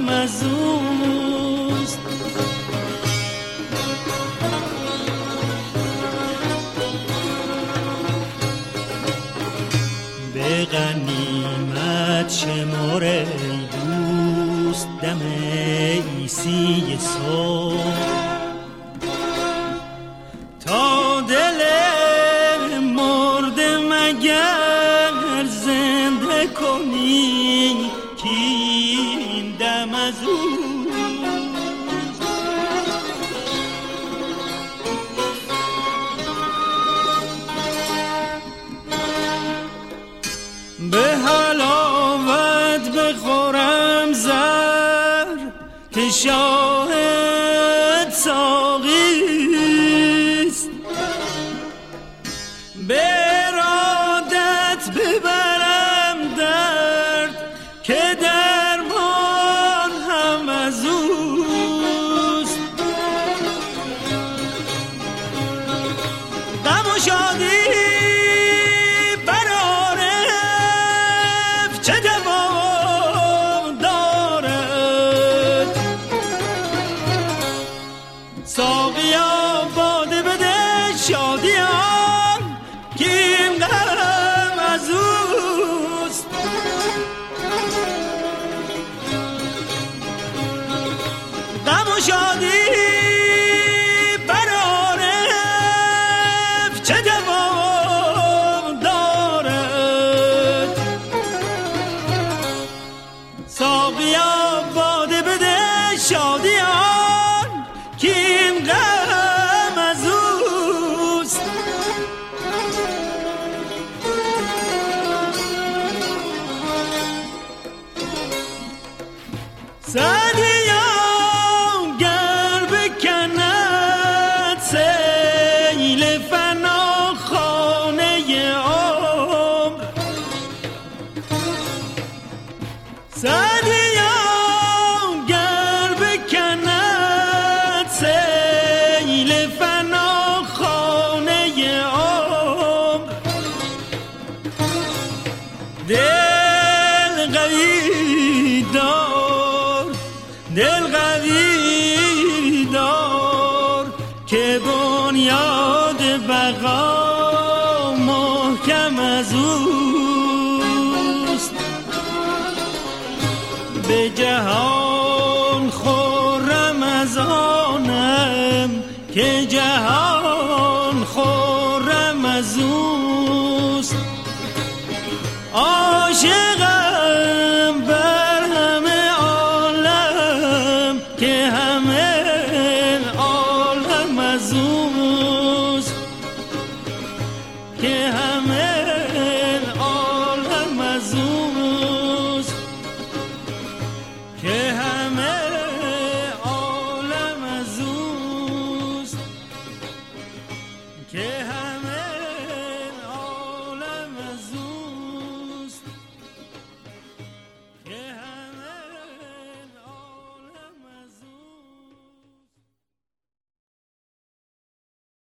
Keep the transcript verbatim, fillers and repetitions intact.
هم از اوست. به غنیمت شمار ای دوست دم عیسی صبح، تا دل مرده مگر زنده کنی که این دم از او. به حلاوت بخورم زر که شاهد ساقیست، به ارادت ببرم درد که درمان هم از اوست. غم و شادی شادی برارف چه دوام دارد. ساقیا باده بده شادیان که این غم از اوست. سعدی سعدیان گر بکند سیل فنا خانه عمر، دل قوی دار دل قوی دار که بنیاد بقا محکم از اوست. به جهان خرم از آنم که جهان خرم از اوست. عاشقم بر همه عالم که همه عالم از اوست، که همه